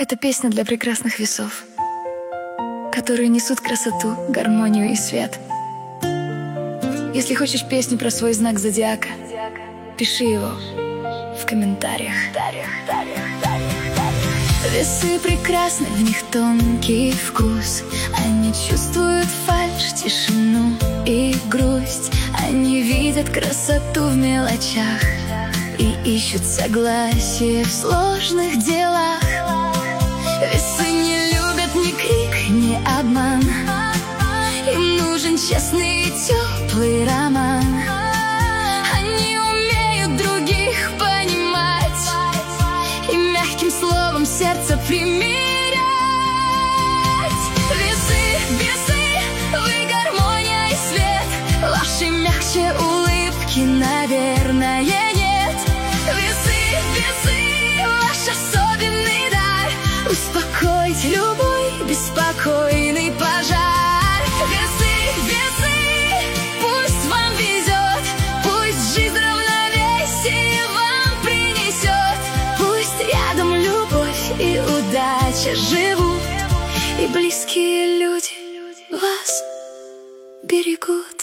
Это песня для прекрасных весов, которые несут красоту, гармонию и свет. Если хочешь песню про свой знак зодиака, пиши его в комментариях. Весы прекрасны, в них тонкий вкус. Они чувствуют фальшь, тишину и грусть. Они видят красоту в мелочах и ищут согласие в сложных делах. Весы не любят ни крик, ни обман. Им нужен честный и теплый роман. Они умеют других понимать и мягким словом сердце примирять. Весы, вы гармония и свет. Ваши мягче улыбки, наверное, нет. Весы, ваш особенный дар успокоить любой беспокойный пожар. Весы, пусть вам везет, пусть жизнь равновесие вам принесет. Пусть рядом любовь и удача живут, и близкие люди вас берегут.